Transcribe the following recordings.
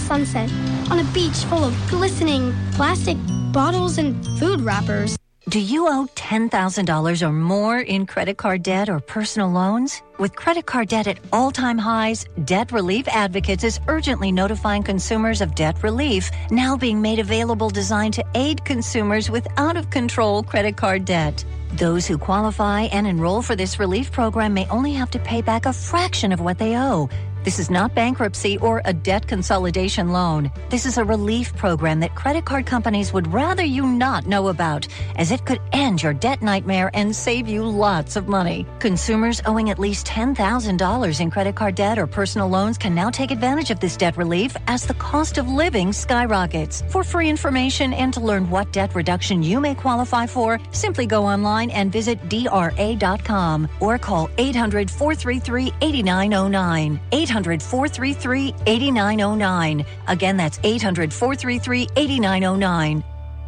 sunset on a beach full of glistening plastic bottles and food wrappers. Do you owe $10,000 or more in credit card debt or personal loans? With credit card debt at all-time highs, Debt Relief Advocates is urgently notifying consumers of debt relief now being made available designed to aid consumers with out-of-control credit card debt. Those who qualify and enroll for this relief program may only have to pay back a fraction of what they owe. This is not bankruptcy or a debt consolidation loan. This is a relief program that credit card companies would rather you not know about, as it could end your debt nightmare and save you lots of money. Consumers owing at least $10,000 in credit card debt or personal loans can now take advantage of this debt relief as the cost of living skyrockets. For free information and to learn what debt reduction you may qualify for, simply go online and visit DRA.com or call 800-433-8909. 800-433-8909. Again, that's 800-433-8909.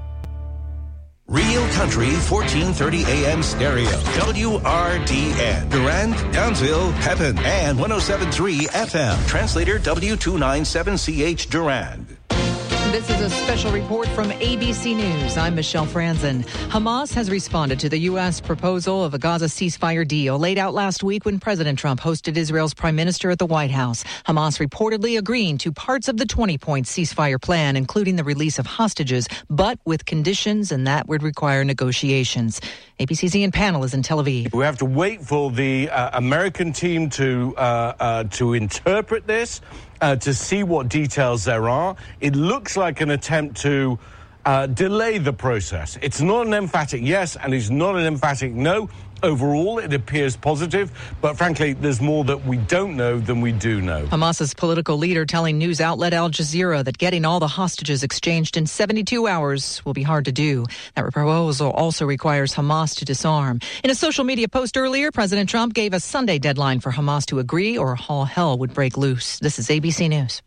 Real Country 1430 AM stereo. WRDN. Durand, Townsville, Pepin, and 107.3 FM. Translator W297CH Durand. This is a special report from ABC News. I'm Michelle Franzen. Hamas has responded to the U.S. proposal of a Gaza ceasefire deal laid out last week when President Trump hosted Israel's prime minister at the White House. Hamas reportedly agreeing to parts of the 20-point ceasefire plan, including the release of hostages, but with conditions, and that would require negotiations. ABC's Ian Pannell is in Tel Aviv. We have to wait for the American team to interpret this. To see what details there are. It looks like an attempt to delay the process. It's not an emphatic yes, and it's not an emphatic no. Overall, it appears positive, but frankly, there's more that we don't know than we do know. Hamas's political leader telling news outlet Al Jazeera that getting all the hostages exchanged in 72 hours will be hard to do. That proposal also requires Hamas to disarm. In a social media post earlier, President Trump gave a Sunday deadline for Hamas to agree or all hell would break loose. This is ABC News.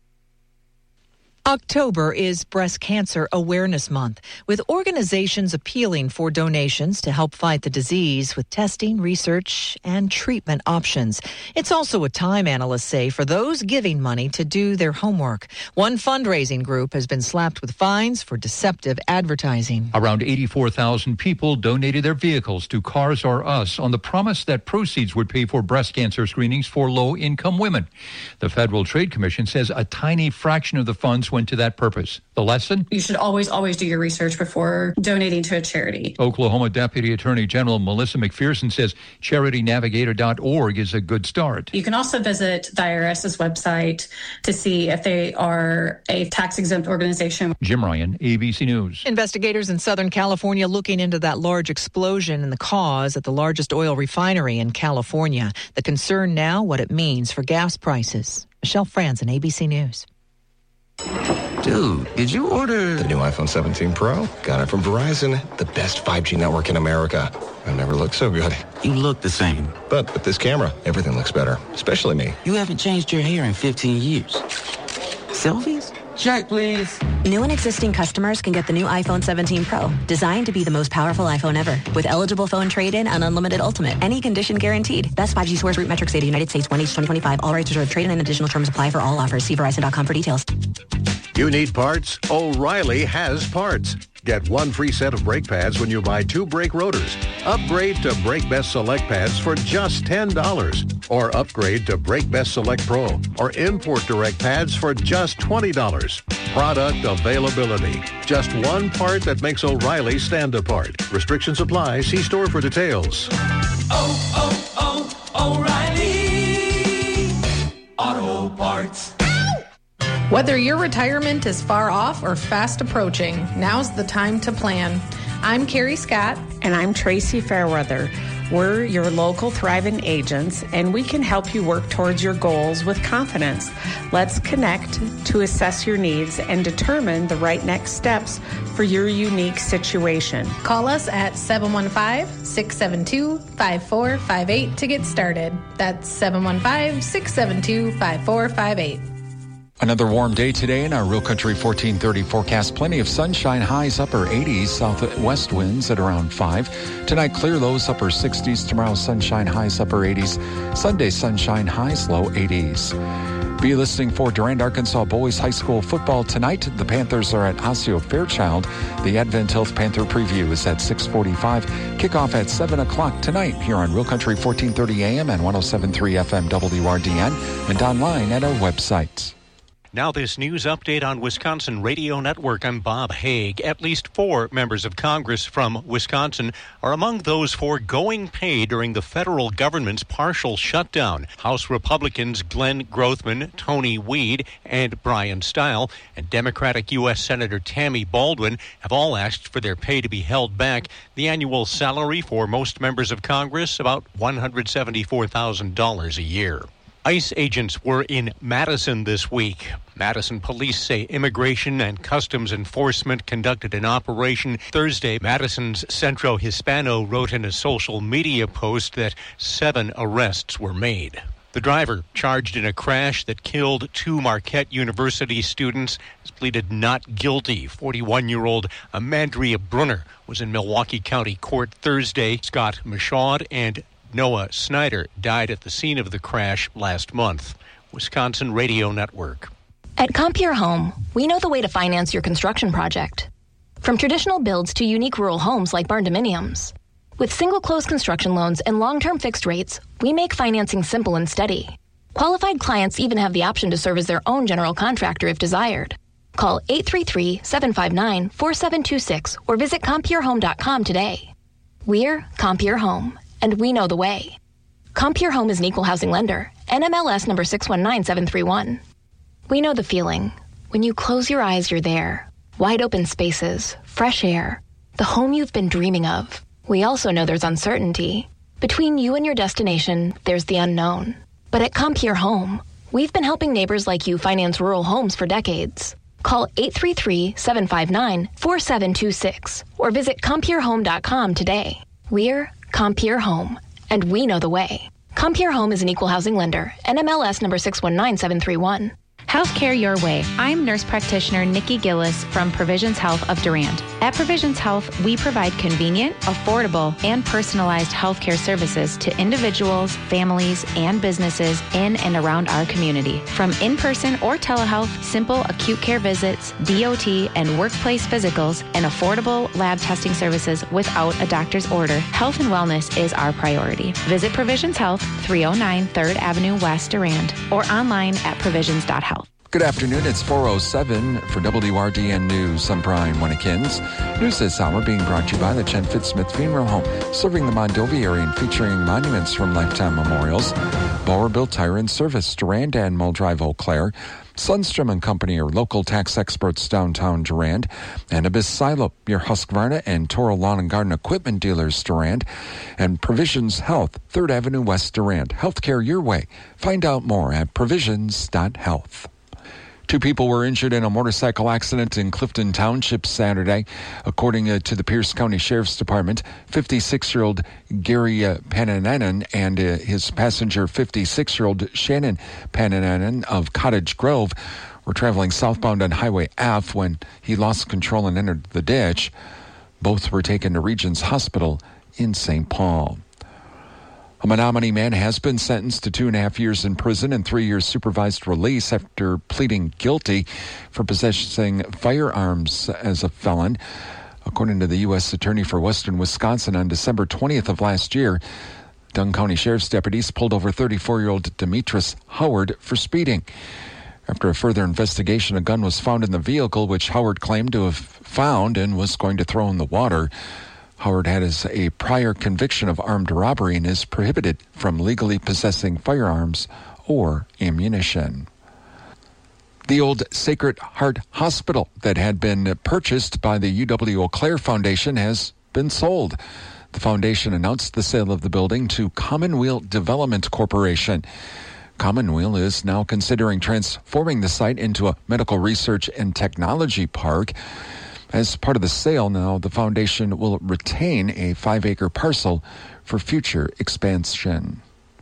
October is Breast Cancer Awareness Month, with organizations appealing for donations to help fight the disease with testing, research, and treatment options. It's also a time, analysts say, for those giving money to do their homework. One fundraising group has been slapped with fines for deceptive advertising. Around 84,000 people donated their vehicles to Cars R Us on the promise that proceeds would pay for breast cancer screenings for low-income women. The Federal Trade Commission says a tiny fraction of the funds went to that purpose. The lesson? You should always do your research before donating to a charity. Oklahoma Deputy Attorney General Melissa McPherson says charitynavigator.org is a good start. You can also visit the IRS's website to see if they are a tax-exempt organization. Jim Ryan, ABC News. Investigators in Southern California looking into that large explosion and the cause at the largest oil refinery in California. The concern now, what it means for gas prices. Michelle Franzen, ABC News. Dude, did you order the new iPhone 17 Pro? Got it from Verizon, the best 5G network in America. I've never looked so good. You look the same. But with this camera, everything looks better, especially me. You haven't changed your hair in 15 years. Selfies? Check, please. New and existing customers can get the new iPhone 17 Pro, designed to be the most powerful iPhone ever, with eligible phone trade-in and unlimited ultimate. Any condition guaranteed. Best 5G source root metrics data, United States, 1H2025. All rights reserved. Trade-in and additional terms apply for all offers. See Verizon.com for details. You need parts? O'Reilly has parts. Get one free set of brake pads when you buy 2 brake rotors. Upgrade to Brake Best Select pads for just $10. Or upgrade to Brake Best Select Pro or Import Direct pads for just $20. Product availability. Just one part that makes O'Reilly stand apart. Restrictions apply. See store for details. O'Reilly Auto Parts. Whether your retirement is far off or fast approaching, now's the time to plan. I'm Carrie Scott. And I'm Tracy Fairweather. We're your local Thrivent agents, and we can help you work towards your goals with confidence. Let's connect to assess your needs and determine the right next steps for your unique situation. Call us at 715-672-5458 to get started. That's 715-672-5458. Another warm day today in our Real Country 1430 forecast. Plenty of sunshine, highs upper 80s, southwest winds at around 5. Tonight, clear lows, upper 60s. Tomorrow, sunshine, highs upper 80s. Sunday, sunshine, highs low 80s. Be listening for Durand, Arkansas boys high school football tonight. The Panthers are at Osseo Fairchild. The Advent Health Panther preview is at 6:45. Kickoff at 7 o'clock tonight here on Real Country 1430 AM and 107.3 FM WRDN and online at our website. Now this news update on Wisconsin Radio Network. I'm Bob Haig. At least 4 members of Congress from Wisconsin are among those foregoing pay during the federal government's partial shutdown. House Republicans Glenn Grothman, Tony Weed, and Brian Stile, and Democratic U.S. Senator Tammy Baldwin have all asked for their pay to be held back. The annual salary for most members of Congress, about $174,000 a year. ICE agents were in Madison this week. Madison police say Immigration and Customs Enforcement conducted an operation Thursday. Madison's Centro Hispano wrote in a social media post that 7 arrests were made. The driver, charged in a crash that killed 2 Marquette University students, has pleaded not guilty. 41-year-old Amandria Brunner was in Milwaukee County Court Thursday. Scott Michaud and Noah Snyder died at the scene of the crash last month. Wisconsin Radio Network. At Compeer Home, we know the way to finance your construction project. From traditional builds to unique rural homes like barn dominiums. With single-close construction loans and long-term fixed rates, we make financing simple and steady. Qualified clients even have the option to serve as their own general contractor if desired. Call 833-759-4726 or visit CompierHome.com today. We're Compeer Home, and we know the way. Compeer Home is an equal housing lender. NMLS number 619731. We know the feeling. When you close your eyes, you're there. Wide open spaces, fresh air, the home you've been dreaming of. We also know there's uncertainty. Between you and your destination, there's the unknown. But at Compeer Home, we've been helping neighbors like you finance rural homes for decades. Call 833-759-4726 or visit CompierHome.com today. We're Compeer Home, and we know the way. Compeer Home is an equal housing lender. NMLS number 619731. Healthcare your way. I'm nurse practitioner Nikki Gillis from Provisions Health of Durand. At Provisions Health, we provide convenient, affordable, and personalized healthcare services to individuals, families, and businesses in and around our community. From in-person or telehealth, simple acute care visits, DOT, and workplace physicals, and affordable lab testing services without a doctor's order, health and wellness is our priority. Visit Provisions Health, 309 3rd Avenue West, Durand, or online at provisions.health. Good afternoon. It's 4:07 for WRDN News. I'm Brian Winnekins. News this hour being brought to you by the Chen Fitzsmith Funeral Home, serving the Mondovi area and featuring monuments from Lifetime Memorials. Bauer Built Tire and Service, Durand and Muldrive Eau Claire. Sundstrom and Company are local tax experts downtown Durand. And Abyss Silo, your Husqvarna and Toro Lawn and Garden Equipment dealers, Durand. And Provisions Health, 3rd Avenue West, Durand. Healthcare your way. Find out more at provisions.health. 2 people were injured in a motorcycle accident in Clifton Township Saturday. According to the Pierce County Sheriff's Department, 56-year-old Gary Panananen and his passenger, 56-year-old Shannon Panananen of Cottage Grove, were traveling southbound on Highway F when he lost control and entered the ditch. Both were taken to Regions Hospital in St. Paul. A Menominee man has been sentenced to 2.5 years in prison and 3 years supervised release after pleading guilty for possessing firearms as a felon. According to the U.S. Attorney for Western Wisconsin, on December 20th of last year, Dunn County Sheriff's deputies pulled over 34-year-old Demetris Howard for speeding. After a further investigation, a gun was found in the vehicle, which Howard claimed to have found and was going to throw in the water. Howard had a prior conviction of armed robbery and is prohibited from legally possessing firearms or ammunition. The old Sacred Heart Hospital that had been purchased by the UW Eau Claire Foundation has been sold. The foundation announced the sale of the building to Commonweal Development Corporation. Commonweal is now considering transforming the site into a medical research and technology park. As part of the sale now, the foundation will retain a 5-acre parcel for future expansion.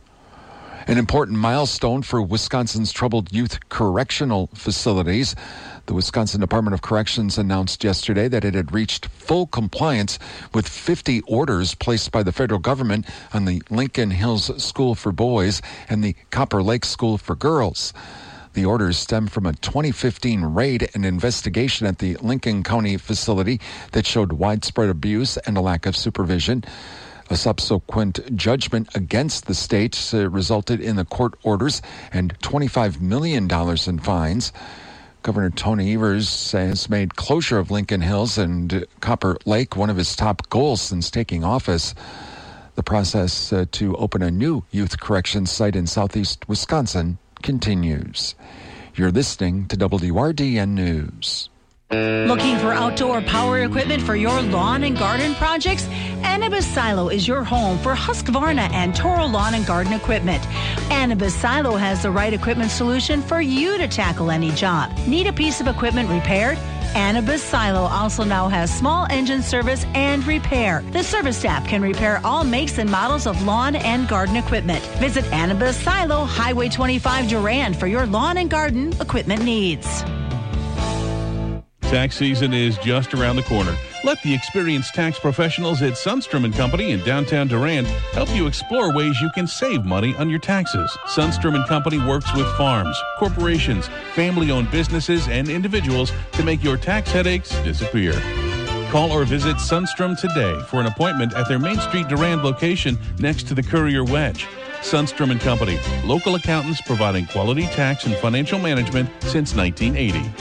An important milestone for Wisconsin's troubled youth correctional facilities. The Wisconsin Department of Corrections announced yesterday that it had reached full compliance with 50 orders placed by the federal government on the Lincoln Hills School for Boys and the Copper Lake School for Girls. The orders stem from a 2015 raid and investigation at the Lincoln County facility that showed widespread abuse and a lack of supervision. A subsequent judgment against the state resulted in the court orders and $25 million in fines. Governor Tony Evers has made closure of Lincoln Hills and Copper Lake one of his top goals since taking office. The process to open a new youth corrections site in southeast Wisconsin continues. You're listening to WRDN News. Looking for outdoor power equipment for your lawn and garden projects? Anibis Silo is your home for Husqvarna and Toro lawn and garden equipment. Anibis Silo has the right equipment solution for you to tackle any job. Need a piece of equipment repaired? Anibis Silo also now has small engine service and repair. The service staff can repair all makes and models of lawn and garden equipment. Visit Anibis Silo, Highway 25 Durand for your lawn and garden equipment needs. Tax season is just around the corner. Let the experienced tax professionals at Sundstrom & Company in downtown Durand help you explore ways you can save money on your taxes. Sundstrom & Company works with farms, corporations, family-owned businesses, and individuals to make your tax headaches disappear. Call or visit Sundstrom today for an appointment at their Main Street Durand location next to the Courier Wedge. Sundstrom & Company, local accountants providing quality tax and financial management since 1980.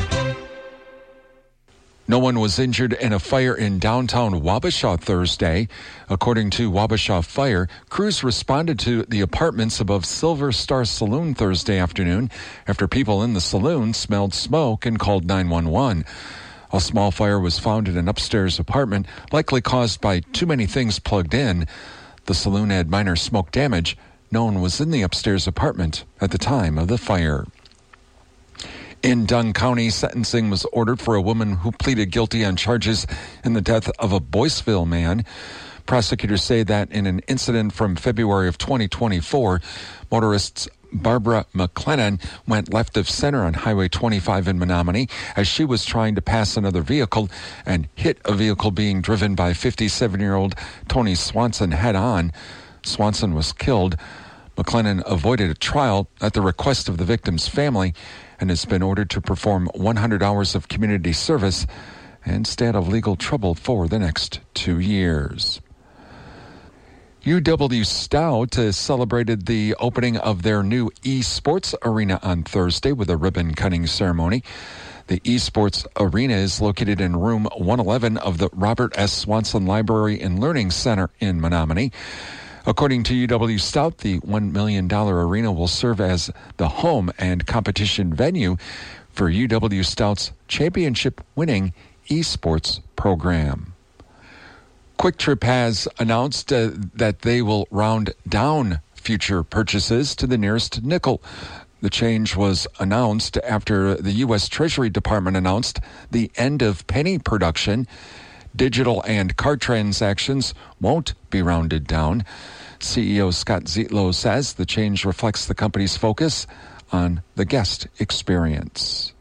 No one was injured in a fire in downtown Wabasha Thursday. According to Wabasha Fire, crews responded to the apartments above Silver Star Saloon Thursday afternoon after people in the saloon smelled smoke and called 911. A small fire was found in an upstairs apartment, likely caused by too many things plugged in. The saloon had minor smoke damage. No one was in the upstairs apartment at the time of the fire. In Dunn County, sentencing was ordered for a woman who pleaded guilty on charges in the death of a Boyceville man. Prosecutors say that in an incident from February of 2024, motorists Barbara McLennan went left of center on Highway 25 in Menominee as she was trying to pass another vehicle and hit a vehicle being driven by 57-year-old Tony Swanson head-on. Swanson was killed. McLennan avoided a trial at the request of the victim's family and has been ordered to perform 100 hours of community service and stay out of legal trouble for the next 2 years. UW Stout celebrated the opening of their new eSports arena on Thursday with a ribbon-cutting ceremony. The eSports arena is located in room 111 of the Robert S. Swanson Library and Learning Center in Menominee. According to UW Stout, the $1 million arena will serve as the home and competition venue for UW Stout's championship-winning esports program. Quick Trip has announced that they will round down future purchases to the nearest nickel. The change was announced after the U.S. Treasury Department announced the end of penny production. Digital and card transactions won't be rounded down. CEO Scott Zietlow says the change reflects the company's focus on the guest experience.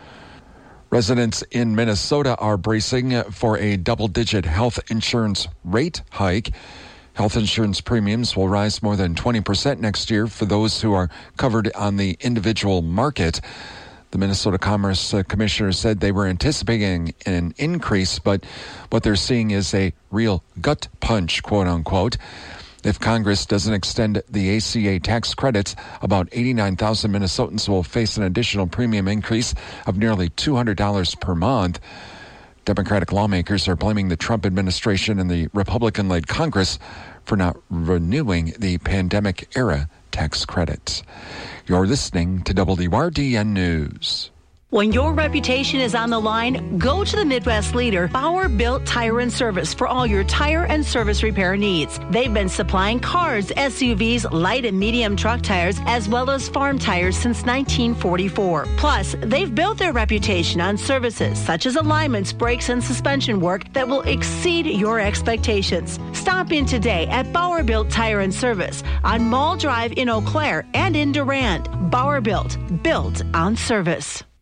Residents in Minnesota are bracing for a double-digit health insurance rate hike. Health insurance premiums will rise more than 20% next year for those who are covered on the individual market. The Minnesota Commerce Commissioner said they were anticipating an increase, but what they're seeing is a real gut punch, quote unquote. If Congress doesn't extend the ACA tax credits, about 89,000 Minnesotans will face an additional premium increase of nearly $200 per month. Democratic lawmakers are blaming the Trump administration and the Republican-led Congress for not renewing the pandemic-era tax credits. You're listening to WRDN News. When your reputation is on the line, go to the Midwest leader, Bauer Built Tire and Service, for all your tire and service repair needs. They've been supplying cars, SUVs, light and medium truck tires, as well as farm tires since 1944. Plus, they've built their reputation on services such as alignments, brakes, and suspension work that will exceed your expectations. Stop in today at Bauer Built Tire and Service on Mall Drive in Eau Claire and in Durand. Bauer Built on service.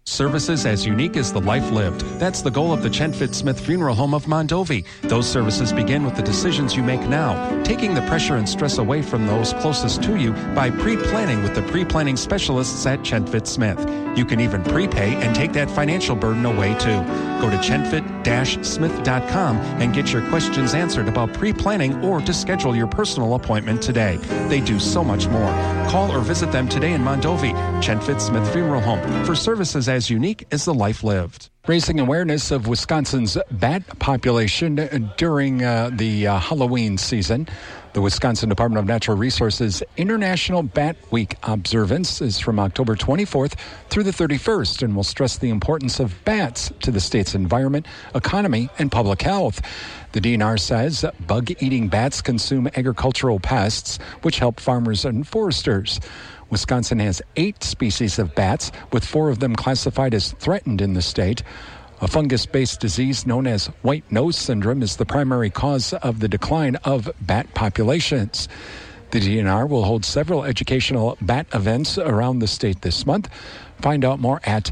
Services as unique as the life lived. That's the goal of the Chenfit Smith Funeral Home of Mondovi. Those services begin with the decisions you make now, taking the pressure and stress away from those closest to you by pre-planning with the pre-planning specialists at Chenfit Smith. You can even prepay and take that financial burden away too. Go to chenfit-smith.com and get your questions answered about pre-planning or to schedule your personal appointment today. They do so much more. Call or visit them today in Mondovi, Chenfit Smith Funeral Home, for services as unique as the life lived. Raising awareness of Wisconsin's bat population during the Halloween season. The Wisconsin Department of Natural Resources International Bat Week observance is from October 24th through the 31st and will stress the importance of bats to the state's environment, economy, and public health. The DNR says bug-eating bats consume agricultural pests, which help farmers and foresters. Wisconsin has 8 species of bats, with 4 of them classified as threatened in the state. A fungus-based disease known as white nose syndrome is the primary cause of the decline of bat populations. The DNR will hold several educational bat events around the state this month. Find out more at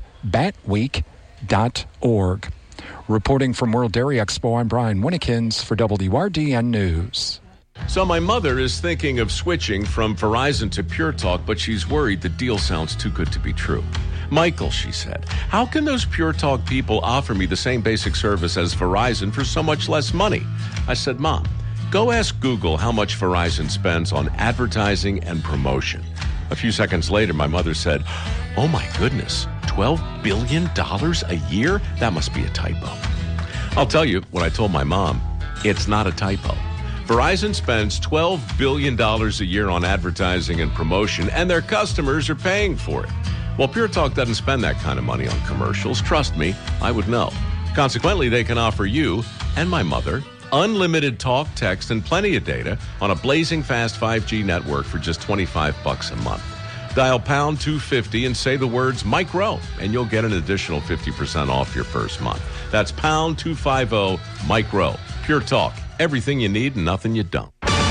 batweek.org. Reporting from World Dairy Expo, I'm Brian Winnikins for WRDN News. So my mother is thinking of switching from Verizon to Pure Talk, but she's worried the deal sounds too good to be true. Michael, she said, how can those Pure Talk people offer me the same basic service as Verizon for so much less money? I said, Mom, go ask Google how much Verizon spends on advertising and promotion. A few seconds later, my mother said, oh my goodness, $12 billion a year? That must be a typo. I'll tell you, when I told my mom, it's not a typo. Verizon spends $12 billion a year on advertising and promotion, and their customers are paying for it. Well, Pure Talk doesn't spend that kind of money on commercials. Trust me, I would know. Consequently, they can offer you and my mother unlimited talk, text, and plenty of data on a blazing fast 5G network for just $25 a month. Dial pound 250 and say the words Mike Rowe, and you'll get an additional 50% off your first month. That's pound 250 Mike Rowe. Pure Talk. Everything you need and nothing you don't.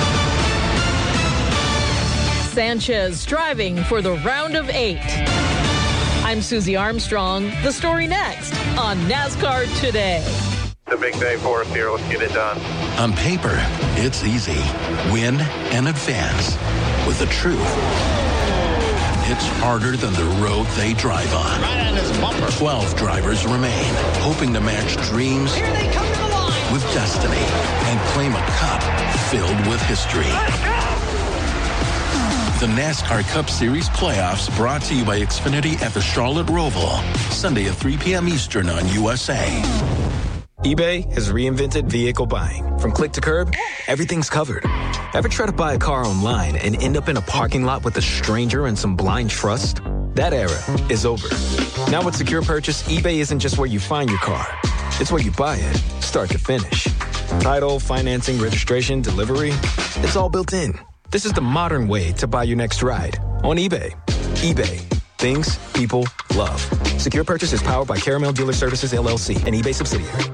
Sanchez driving for the round of 8. I'm Susie Armstrong. The story next on NASCAR Today. It's a big day for us here. Let's get it done. On paper, it's easy. Win and advance. With the truth, it's harder than the road they drive on. Right on this bumper. 12 drivers remain, hoping to match dreams Here they come to the line. with destiny and claim a cup filled with history. The NASCAR Cup Series playoffs brought to you by Xfinity at the Charlotte Roval. Sunday at 3 p.m. Eastern on USA. eBay has reinvented vehicle buying. From click to curb, everything's covered. Ever try to buy a car online and end up in a parking lot with a stranger and some blind trust? That era is over. Now with Secure Purchase, eBay isn't just where you find your car. It's where you buy it, start to finish. Title, financing, registration, delivery, it's all built in. This is the modern way to buy your next ride on eBay. eBay. Things people love. Secure Purchase is powered by Caramel Dealer Services, LLC, an eBay subsidiary.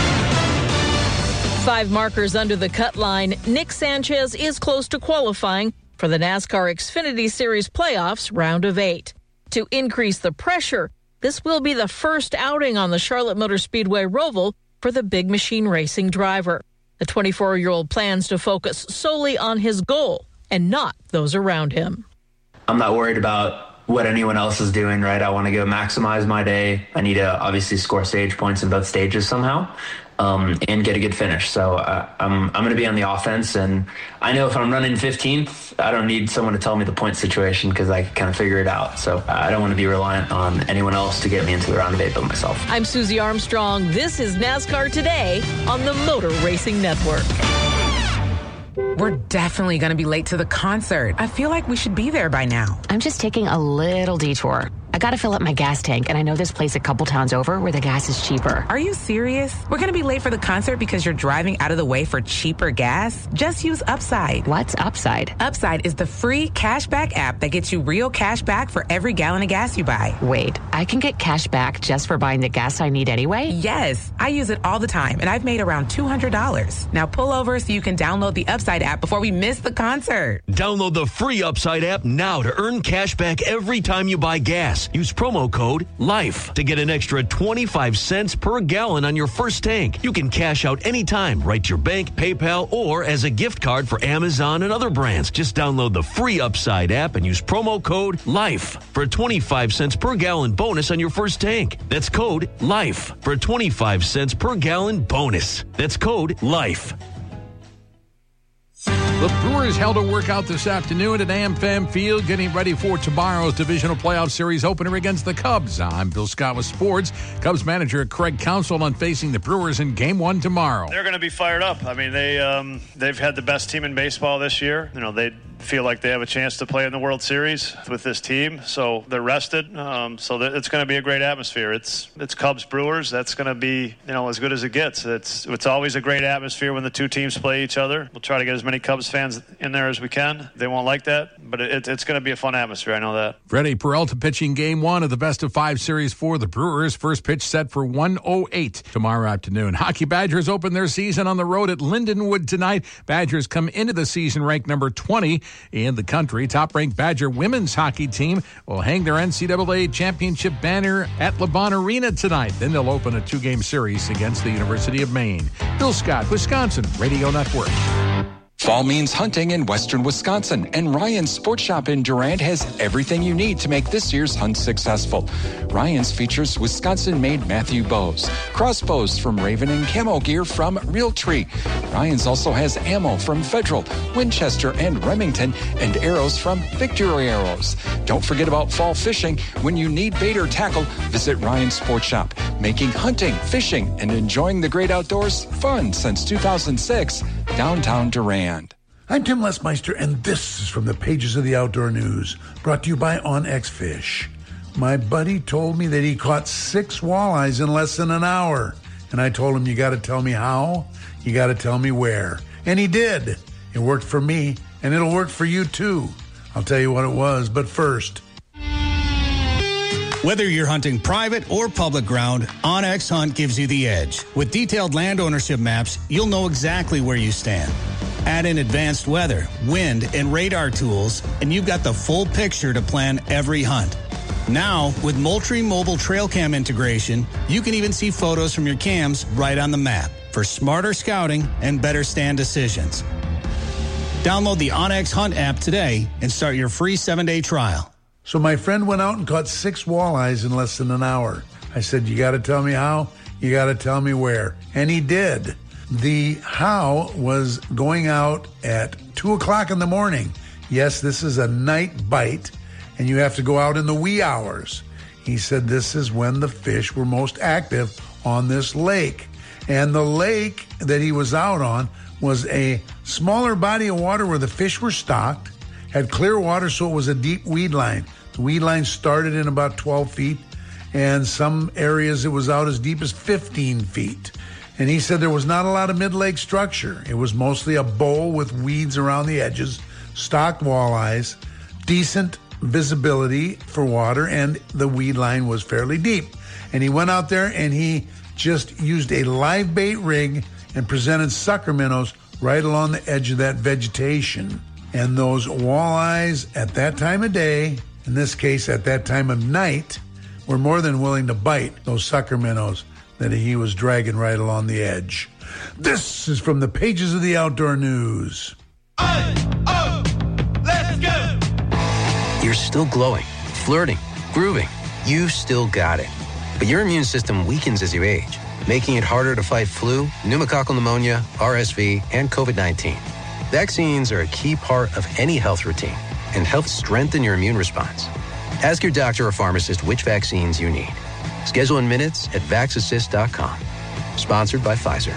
5 markers under the cut line, Nick Sanchez is close to qualifying for the NASCAR Xfinity Series playoffs round of 8. To increase the pressure, this will be the first outing on the Charlotte Motor Speedway Roval for the big machine racing driver. The 24-year-old plans to focus solely on his goal and not those around him. I'm not worried about what anyone else is doing, right? I want to go maximize my day. I need to obviously score stage points in both stages somehow, and get a good finish. So I'm going to be on the offense, and I know if I'm running 15th, I don't need someone to tell me the point situation because I can kind of figure it out. So I don't want to be reliant on anyone else to get me into the round of 8 but myself. I'm Susie Armstrong. This is NASCAR Today on the Motor Racing Network. We're definitely going to be late to the concert. I feel like we should be there by now. I'm just taking a little detour. I got to fill up my gas tank, and I know this place a couple towns over where the gas is cheaper. Are you serious? We're going to be late for the concert because you're driving out of the way for cheaper gas? Just use Upside. What's Upside? Upside is the free cashback app that gets you real cash back for every gallon of gas you buy. Wait, I can get cash back just for buying the gas I need anyway? Yes, I use it all the time, and I've made around $200. Now pull over so you can download the Upside app before we miss the concert. Download the free Upside app now to earn cash back every time you buy gas. gas. Use promo code LIFE to get an extra 25 cents per gallon on your first tank. You can cash out anytime, right to your bank, PayPal, or as a gift card for Amazon and other brands. Just download the free Upside app and use promo code LIFE for a 25 cents per gallon bonus on your first tank. That's code LIFE for a 25 cents per gallon bonus. That's code LIFE. The Brewers held a workout this afternoon at AmFam Field, getting ready for tomorrow's divisional playoff series opener against the Cubs. I'm Bill Scott with sports. Cubs manager Craig Counsell on facing the Brewers in Game 1 tomorrow. They're going to be fired up. I mean, they've had the best team in baseball this year. You know, they feel like they have a chance to play in the World Series with this team, so they're rested. So it's going to be a great atmosphere. It's Cubs Brewers. That's going to be, you know, as good as it gets. It's always a great atmosphere when the two teams play each other. We'll try to get as many Cubs fans in there as we can. They won't like that, but it's going to be a fun atmosphere. I know that. Freddie Peralta pitching Game 1 of the best-of-5 series for the Brewers. First pitch set for 1:08 tomorrow afternoon. Hockey Badgers open their season on the road at Lindenwood tonight. Badgers come into the season ranked number 20 in the country. Top-ranked Badger women's hockey team will hang their NCAA championship banner at LeBron Arena tonight. Then they'll open a 2-game series against the University of Maine. Bill Scott, Wisconsin Radio Network. Fall means hunting in western Wisconsin, and Ryan's Sports Shop in Durand has everything you need to make this year's hunt successful. Ryan's features Wisconsin-made Matthew bows, crossbows from Raven, and camo gear from Realtree. Ryan's also has ammo from Federal, Winchester, and Remington, and arrows from Victory Arrows. Don't forget about fall fishing. When you need bait or tackle, visit Ryan's Sports Shop, making hunting, fishing, and enjoying the great outdoors fun since 2006, downtown Durand. I'm Tim Lesmeister, and this is from the pages of the Outdoor News, brought to you by OnX Fish. My buddy told me that he caught 6 walleyes in less than an hour, and I told him, you got to tell me how, you got to tell me where. And he did. It worked for me, and it'll work for you too. I'll tell you what it was, but first. Whether you're hunting private or public ground, OnX Hunt gives you the edge. With detailed land ownership maps, you'll know exactly where you stand. Add in advanced weather, wind, and radar tools, and you've got the full picture to plan every hunt. Now, with Moultrie Mobile Trail Cam integration, you can even see photos from your cams right on the map for smarter scouting and better stand decisions. Download the OnX Hunt app today and start your free 7-day trial. So my friend went out and caught 6 walleyes in less than an hour. I said, you got to tell me how, you got to tell me where. And he did. The how was going out at 2 o'clock in the morning. Yes, this is a night bite, and you have to go out in the wee hours. He said this is when the fish were most active on this lake. And the lake that he was out on was a smaller body of water where the fish were stocked, had clear water, so it was a deep weed line. The weed line started in about 12 feet, and some areas it was out as deep as 15 feet. And he said there was not a lot of mid-lake structure. It was mostly a bowl with weeds around the edges, stocked walleyes, decent visibility for water, and the weed line was fairly deep. And he went out there and he just used a live bait rig and presented sucker minnows right along the edge of that vegetation. And those walleyes at that time of day, in this case at that time of night, were more than willing to bite those sucker minnows that he was dragging right along the edge. This is from the pages of the Outdoor News. Let's go! You're still glowing, flirting, grooving. You still got it. But your immune system weakens as you age, making it harder to fight flu, pneumococcal pneumonia, RSV, and COVID-19. Vaccines are a key part of any health routine and help strengthen your immune response. Ask your doctor or pharmacist which vaccines you need. Schedule in minutes at VaxAssist.com. Sponsored by Pfizer.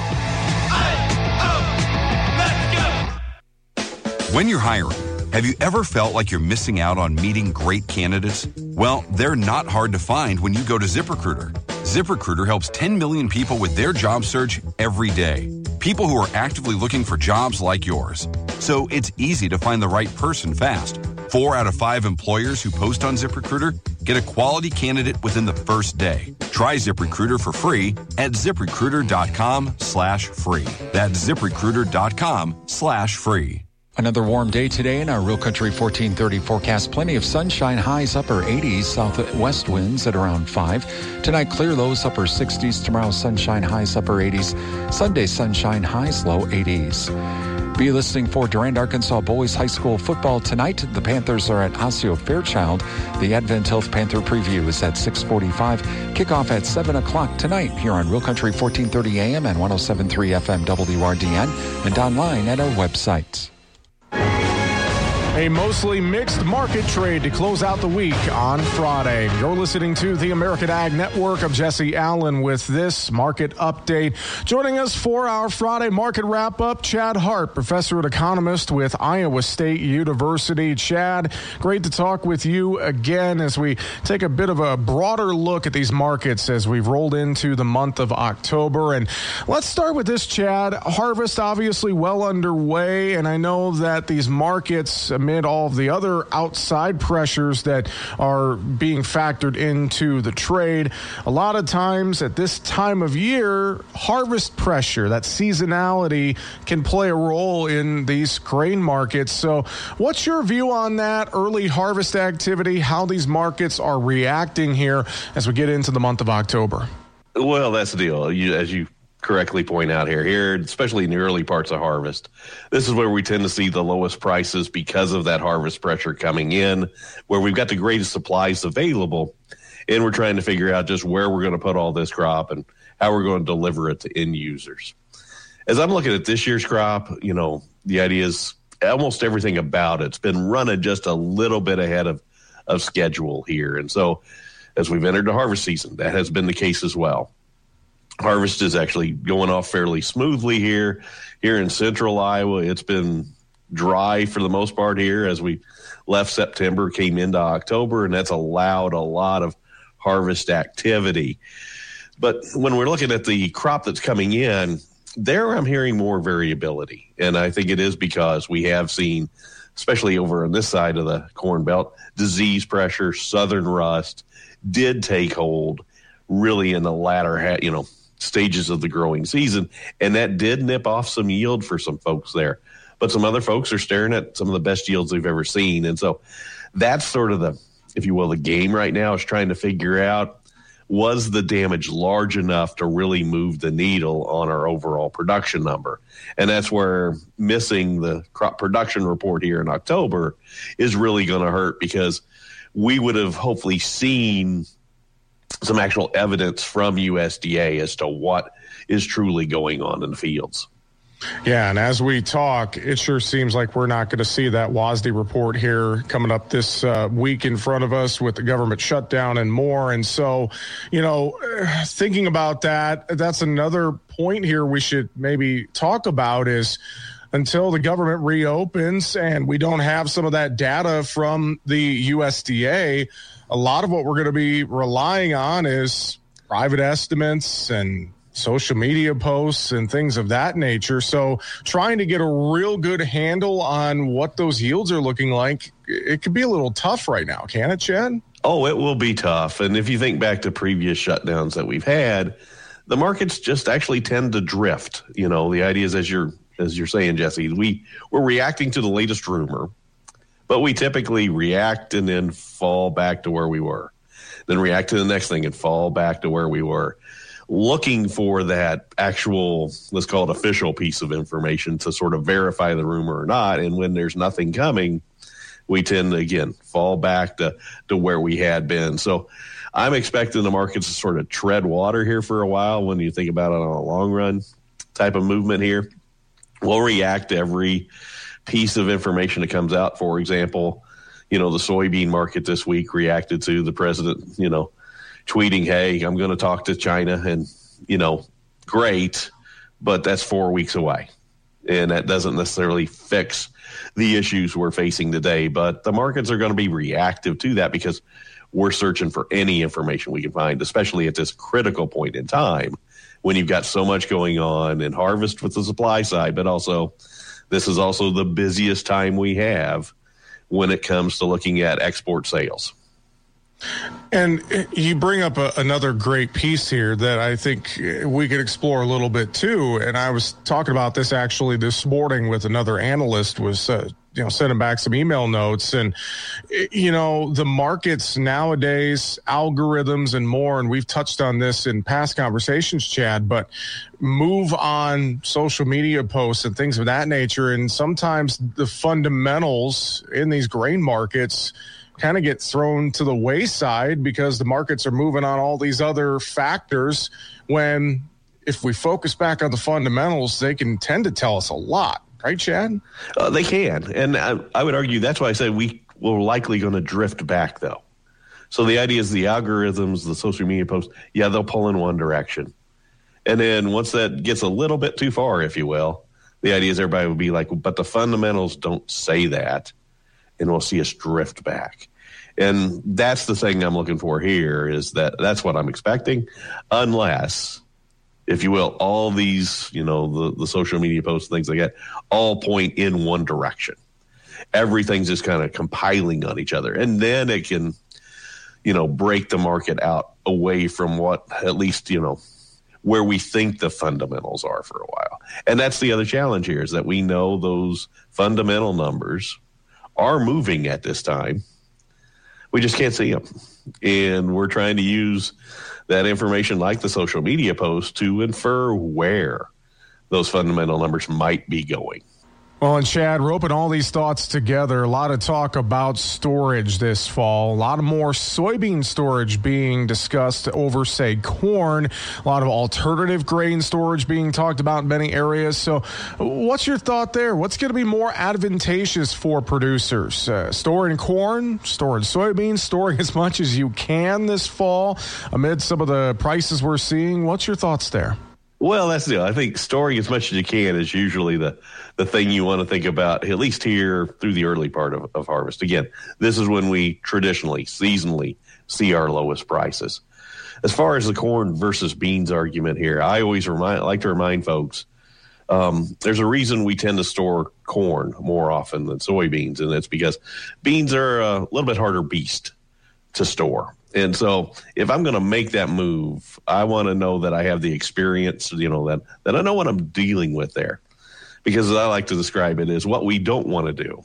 When you're hiring, have you ever felt like you're missing out on meeting great candidates? Well, they're not hard to find when you go to ZipRecruiter. ZipRecruiter helps 10 million people with their job search every day. People who are actively looking for jobs like yours. So it's easy to find the right person fast. 4 out of 5 employers who post on ZipRecruiter get a quality candidate within the first day. Try ZipRecruiter for free at ZipRecruiter.com/free. That's ZipRecruiter.com/free. Another warm day today in our Real Country 1430 forecast. Plenty of sunshine, highs upper 80s, southwest winds at around 5. Tonight, clear lows, upper 60s. Tomorrow, sunshine, highs upper 80s. Sunday, sunshine, highs low 80s. Be listening for Durand, Arkansas Boys High School football tonight. The Panthers are at Osseo Fairchild. The Advent Health Panther preview is at 6:45. Kickoff at 7 o'clock tonight here on Real Country 1430 AM and 107.3 FM WRDN and online at our website. A mostly mixed market trade to close out the week on Friday. You're listening to the American Ag Network. I'm Jesse Allen with this market update. Joining us for our Friday market wrap-up, Chad Hart, professor and economist with Iowa State University. Chad, great to talk with you again as we take a bit of a broader look at these markets as we've rolled into the month of October. And let's start with this, Chad. Harvest obviously well underway, and I know that these markets, amid all of the other outside pressures that are being factored into the trade, a lot of times at this time of year, harvest pressure, that seasonality, can play a role in these grain markets. So what's your view on that early harvest activity, how these markets are reacting here as we get into the month of October? Well, that's the deal. As you correctly point out here, especially in the early parts of harvest, this is where we tend to see the lowest prices because of that harvest pressure coming in, where we've got the greatest supplies available, and we're trying to figure out just where we're going to put all this crop and how we're going to deliver it to end users. As I'm looking at this year's crop, the idea is almost everything about it's been running just a little bit ahead of schedule here. And so as we've entered the harvest season, that has been the case as well. Harvest is actually going off fairly smoothly here in central Iowa. It's been dry for the most part here as we left September, came into October, and that's allowed a lot of harvest activity. But when we're looking at the crop that's coming in, there I'm hearing more variability. And I think it is because we have seen, especially over on this side of the Corn Belt, disease pressure, southern rust did take hold really in the latter stages of the growing season, and that did nip off some yield for some folks there. But some other folks are staring at some of the best yields they've ever seen. And so that's sort of the, if you will, the game right now is trying to figure out, was the damage large enough to really move the needle on our overall production number? And that's where missing the crop production report here in October is really going to hurt, because we would have hopefully seen some actual evidence from USDA as to what is truly going on in the fields. Yeah, and as we talk, it sure seems like we're not going to see that WASDE report here coming up this week in front of us with the government shutdown and more. And so, thinking about that, that's another point here we should maybe talk about is, until the government reopens and we don't have some of that data from the USDA, a lot of what we're going to be relying on is private estimates and social media posts and things of that nature. So trying to get a real good handle on what those yields are looking like, it could be a little tough right now, can it, Chad? Oh, it will be tough. And if you think back to previous shutdowns that we've had, the markets just actually tend to drift. The idea is, as you're saying, Jesse, we're reacting to the latest rumor, but we typically react and then fall back to where we were, then react to the next thing and fall back to where we were, looking for that actual, let's call it official piece of information to sort of verify the rumor or not. And when there's nothing coming, we tend to, again, fall back to where we had been. So I'm expecting the markets to sort of tread water here for a while when you think about it on a long run type of movement here. We'll react to every piece of information that comes out. For example, the soybean market this week reacted to the president, tweeting, hey, I'm going to talk to China, and, great, but that's 4 weeks away. And that doesn't necessarily fix the issues we're facing today. But the markets are going to be reactive to that because we're searching for any information we can find, especially at this critical point in time when you've got so much going on in harvest with the supply side, but also this is also the busiest time we have when it comes to looking at export sales. And you bring up another great piece here that I think we could explore a little bit too. And I was talking about this actually this morning with another analyst, was sending back some email notes. And, the markets nowadays, algorithms and more, and we've touched on this in past conversations, Chad, but move on social media posts and things of that nature. And sometimes the fundamentals in these grain markets kind of get thrown to the wayside because the markets are moving on all these other factors, when if we focus back on the fundamentals, they can tend to tell us a lot. Right, Chad? They can. And I would argue that's why I said we're likely going to drift back, though. So the idea is the algorithms, the social media posts, they'll pull in one direction. And then once that gets a little bit too far, if you will, the idea is everybody would be like, but the fundamentals don't say that, and we'll see us drift back. And that's the thing I'm looking for here, is that's what I'm expecting, unless, if you will, all these, the social media posts, things like that, all point in one direction. Everything's just kind of compiling on each other. And then it can, break the market out away from what, at least, where we think the fundamentals are for a while. And that's the other challenge here, is that we know those fundamental numbers are moving at this time. We just can't see them. And we're trying to use that information, like the social media post, to infer where those fundamental numbers might be going. Well, and Chad, roping all these thoughts together, a lot of talk about storage this fall, a lot of more soybean storage being discussed over, say, corn, a lot of alternative grain storage being talked about in many areas. So what's your thought there? What's going to be more advantageous for producers? Storing corn, storing soybeans, storing as much as you can this fall amid some of the prices we're seeing. What's your thoughts there? Well, that's the deal. I think storing as much as you can is usually the thing you want to think about, at least here through the early part of harvest. Again, this is when we traditionally, seasonally, see our lowest prices. As far as the corn versus beans argument here, I always like to remind folks, there's a reason we tend to store corn more often than soybeans, and it's because beans are a little bit harder beast to store. And so if I'm going to make that move, I want to know that I have the experience, that I know what I'm dealing with there. Because as I like to describe it, is what we don't want to do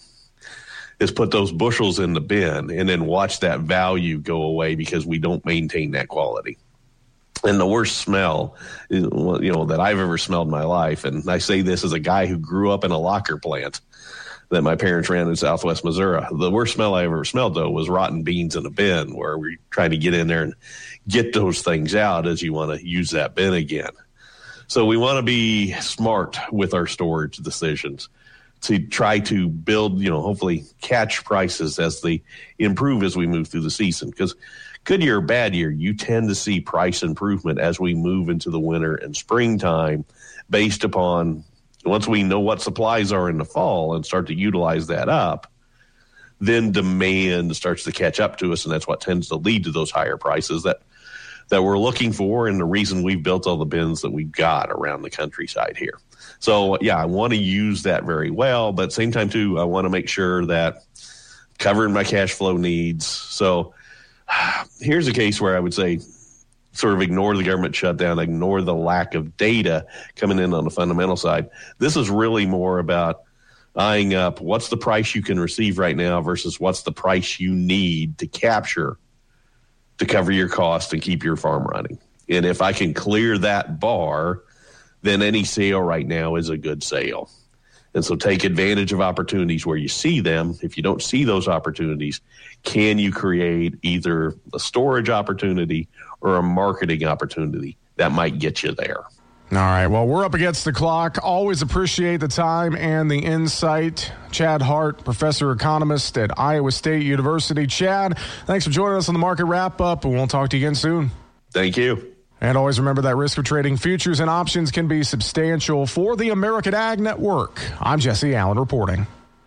is put those bushels in the bin and then watch that value go away because we don't maintain that quality. And the worst smell, that I've ever smelled in my life, and I say this as a guy who grew up in a locker plant that my parents ran in Southwest Missouri. The worst smell I ever smelled, though, was rotten beans in a bin, where we're trying to get in there and get those things out as you want to use that bin again. So we want to be smart with our storage decisions to try to build, hopefully catch prices as they improve as we move through the season. Because good year or bad year, you tend to see price improvement as we move into the winter and springtime based upon, once we know what supplies are in the fall and start to utilize that up, then demand starts to catch up to us, and that's what tends to lead to those higher prices that we're looking for, and the reason we've built all the bins that we've got around the countryside here. So, I want to use that very well, but at the same time, too, I want to make sure that covering my cash flow needs. So here's a case where I would say sort of ignore the government shutdown, ignore the lack of data coming in on the fundamental side. This is really more about eyeing up what's the price you can receive right now versus what's the price you need to capture to cover your cost and keep your farm running. And if I can clear that bar, then any sale right now is a good sale. And so take advantage of opportunities where you see them. If you don't see those opportunities, can you create either a storage opportunity or a marketing opportunity that might get you there? All right. Well, we're up against the clock. Always appreciate the time and the insight. Chad Hart, professor economist at Iowa State University. Chad, thanks for joining us on the Market Wrap-Up, and we'll talk to you again soon. Thank you. And always remember that risk of trading futures and options can be substantial. For the American Ag Network, I'm Jesse Allen reporting.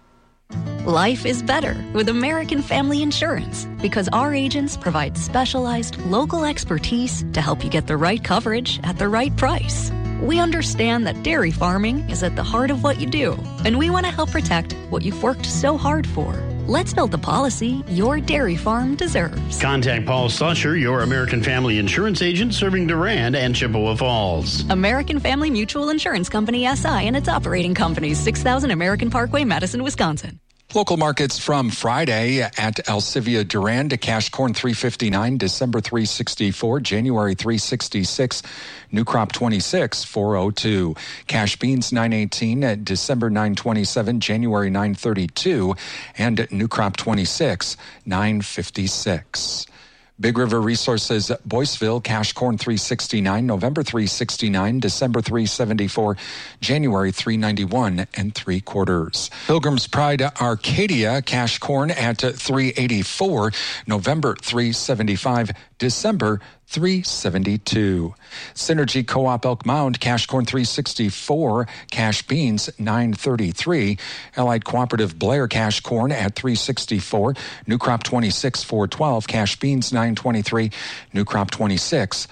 Life is better with American Family Insurance because our agents provide specialized local expertise to help you get the right coverage at the right price. We understand that dairy farming is at the heart of what you do, and we want to help protect what you've worked so hard for. Let's build the policy your dairy farm deserves. Contact Paul Slusher, your American Family Insurance agent serving Durand and Chippewa Falls. American Family Mutual Insurance Company, SI, and its operating companies, 6000 American Parkway, Madison, Wisconsin. Local markets from Friday at Alcivia Durand, cash corn $3.59, December $3.64, January $3.66, new crop $26, $4.02, cash beans $9.18, December $9.27, January $9.32, and new crop $26, $9.56. Big River Resources, Boyceville, cash corn $3.69, November $3.69, December $3.74, January $3.91 and 3/4. Pilgrim's Pride, Arcadia, cash corn at $3.84, November $3.75, December $3.72. Synergy Co-op Elk Mound, cash corn $3.64, cash beans $9.33. Allied Cooperative Blair, cash corn at $3.64, new crop $26, $4.12, cash beans $9.23, new crop $26,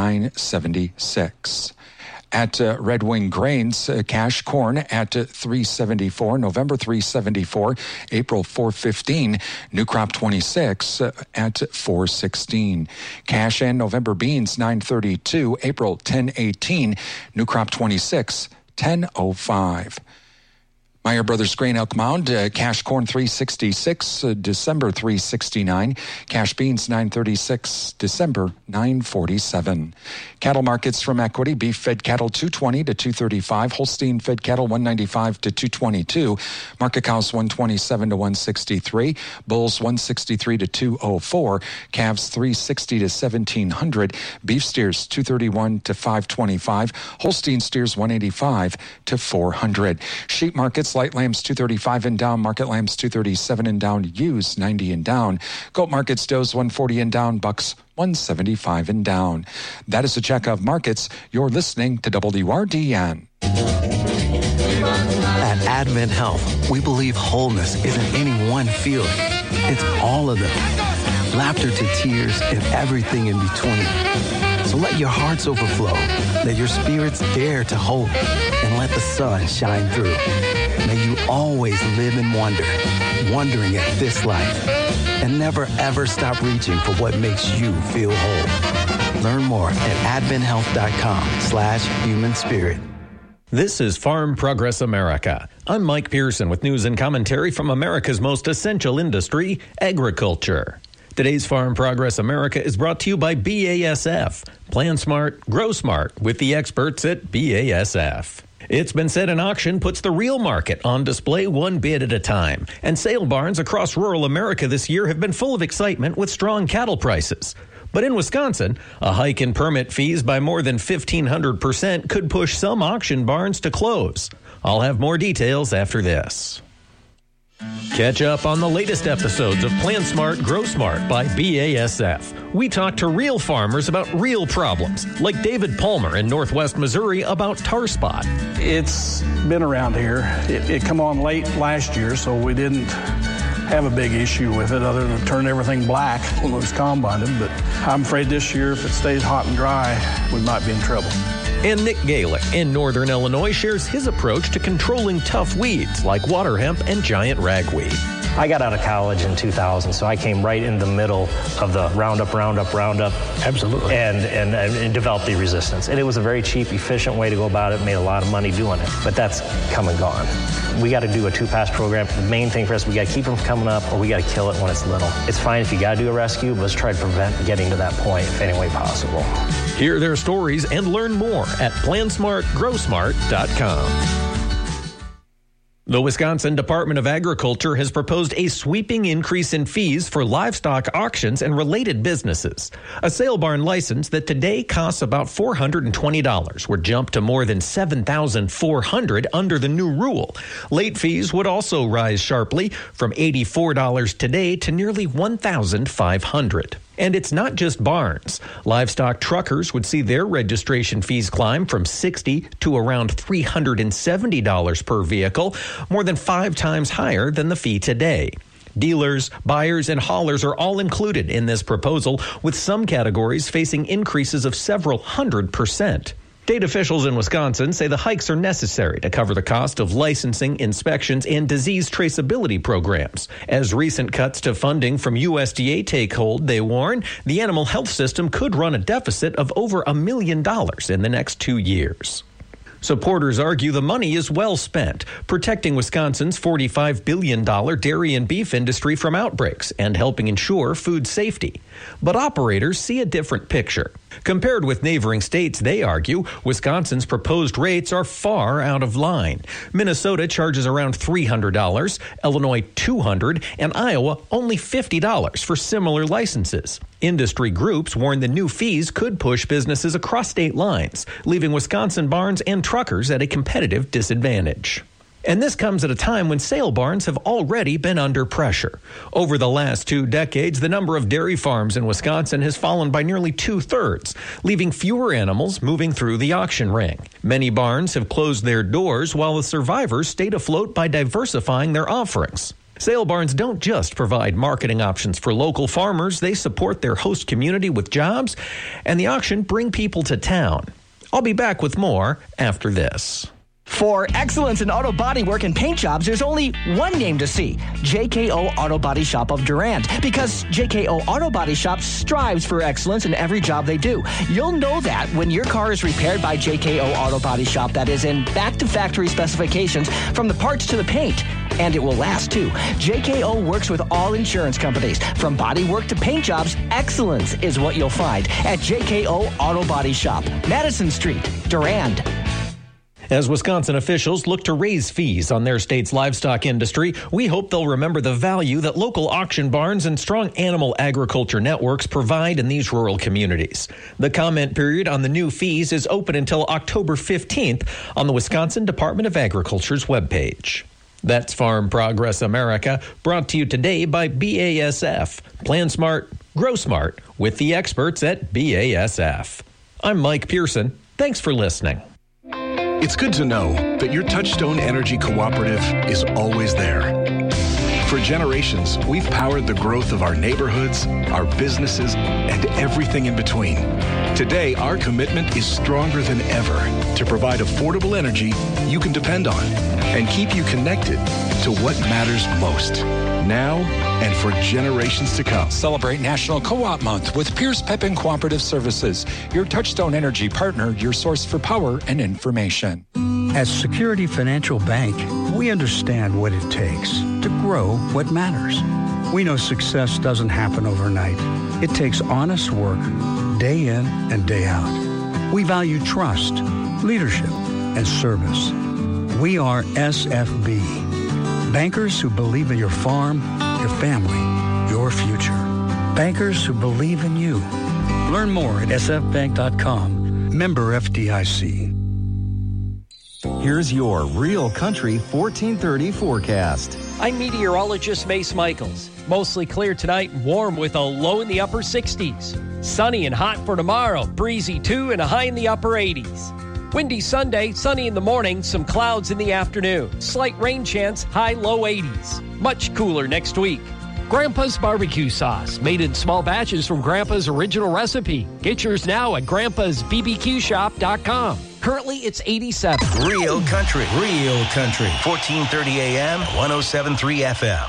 $9.76. At Red Wing Grains, cash corn at $3.74, November $3.74, April $4.15, new crop $26 at $4.16. Cash and November beans $9.32, April $10.18, new crop $26, $10.05. Meyer Brothers Grain Elk Mound, cash corn $3.66, December $3.69, cash beans $9.36, December $9.47. Cattle markets from Equity, beef fed cattle $220 to $235, Holstein fed cattle $195 to $222, market cows $127 to $163, bulls $163 to $204, calves $360 to $1,700, beef steers $231 to $525, Holstein steers $185 to $400. Sheep markets, light lambs $235 and down, market lambs $237 and down, ewes $90 and down, goat markets, does $140 and down, bucks $175 and down. That is a check of markets. You're listening to WRDN. At Advent Health, we believe wholeness isn't any one feeling. It's all of them. Laughter to tears and everything in between. So let your hearts overflow. Let your spirits dare to hope. And let the sun shine through. May you always live in wonder, wondering at this life. And never ever stop reaching for what makes you feel whole. Learn more at adventhealth.com/human spirit. This is Farm Progress America. I'm Mike Pearson with news and commentary from America's most essential industry, agriculture. Today's Farm Progress America is brought to you by BASF. Plan smart, grow smart with the experts at BASF. It's been said an auction puts the real market on display one bid at a time. And sale barns across rural America this year have been full of excitement with strong cattle prices. But in Wisconsin, a hike in permit fees by more than 1,500% could push some auction barns to close. I'll have more details after this. Catch up on the latest episodes of Plan Smart, Grow Smart by BASF. We talk to real farmers about real problems, like David Palmer in Northwest Missouri about tar spot. It's been around here. It come on late last year, so we didn't have a big issue with it other than turn everything black when it was combined. But I'm afraid this year, if it stays hot and dry, we might be in trouble. And Nick Galick in Northern Illinois shares his approach to controlling tough weeds like water hemp and giant ragweed. I got out of college in 2000, so I came right in the middle of the Roundup. Absolutely. And developed the resistance. And it was a very cheap, efficient way to go about it, made a lot of money doing it. But that's come and gone. We got to do a 2-pass program. The main thing for us, we got to keep them from coming up, or we got to kill it when it's little. It's fine if you got to do a rescue, but let's try to prevent getting to that point if any way possible. Hear their stories and learn more at PlansmartGrowSmart.com. The Wisconsin Department of Agriculture has proposed a sweeping increase in fees for livestock auctions and related businesses. A sale barn license that today costs about $420 would jump to more than $7,400 under the new rule. Late fees would also rise sharply from $84 today to nearly $1,500. And it's not just barns. Livestock truckers would see their registration fees climb from $60 to around $370 per vehicle, more than 5 times higher than the fee today. Dealers, buyers, and haulers are all included in this proposal, with some categories facing increases of several 100%. State officials in Wisconsin say the hikes are necessary to cover the cost of licensing, inspections, and disease traceability programs. As recent cuts to funding from USDA take hold, they warn the animal health system could run a deficit of over $1 million in the next 2 years. Supporters argue the money is well spent, protecting Wisconsin's $45 billion dairy and beef industry from outbreaks and helping ensure food safety. But operators see a different picture. Compared with neighboring states, they argue, Wisconsin's proposed rates are far out of line. Minnesota charges around $300, Illinois $200, and Iowa only $50 for similar licenses. Industry groups warn the new fees could push businesses across state lines, leaving Wisconsin barns and truckers at a competitive disadvantage. And this comes at a time when sale barns have already been under pressure. Over the last 2 decades, the number of dairy farms in Wisconsin has fallen by nearly 2/3, leaving fewer animals moving through the auction ring. Many barns have closed their doors while the survivors stayed afloat by diversifying their offerings. Sale barns don't just provide marketing options for local farmers, they support their host community with jobs, and the auction bring people to town. I'll be back with more after this. For excellence in auto body work and paint jobs, there's only one name to see, JKO Auto Body Shop of Durand. Because JKO Auto Body Shop strives for excellence in every job they do. You'll know that when your car is repaired by JKO Auto Body Shop that is in back-to-factory specifications from the parts to the paint. And it will last, too. JKO works with all insurance companies. From body work to paint jobs, excellence is what you'll find at JKO Auto Body Shop, Madison Street, Durand. As Wisconsin officials look to raise fees on their state's livestock industry, we hope they'll remember the value that local auction barns and strong animal agriculture networks provide in these rural communities. The comment period on the new fees is open until October 15th on the Wisconsin Department of Agriculture's webpage. That's Farm Progress America, brought to you today by BASF. Plan smart, grow smart with the experts at BASF. I'm Mike Pearson. Thanks for listening. It's good to know that your Touchstone Energy Cooperative is always there. For generations, we've powered the growth of our neighborhoods, our businesses, and everything in between. Today, our commitment is stronger than ever to provide affordable energy you can depend on and keep you connected to what matters most, now and for generations to come. Celebrate National Co-op Month with Pierce Pepin Cooperative Services, your Touchstone Energy partner, your source for power and information. At Security Financial Bank, we understand what it takes to grow what matters. We know success doesn't happen overnight. It takes honest work, day in and day out. We value trust, leadership, and service. We are SFB, bankers who believe in your farm, your family, your future. Bankers who believe in you. Learn more at sfbank.com. Member FDIC. Here's your Real Country 1430 forecast. I'm meteorologist Mace Michaels. Mostly clear tonight and warm with a low in the upper 60s. Sunny and hot for tomorrow, breezy too, and a high in the upper 80s. Windy Sunday, sunny in the morning, some clouds in the afternoon. Slight rain chance, high low 80s. Much cooler next week. Grandpa's Barbecue Sauce, made in small batches from Grandpa's original recipe. Get yours now at grandpa'sbbqshop.com. Currently, it's 87. Real Country. 1430 AM, 107.3 FM.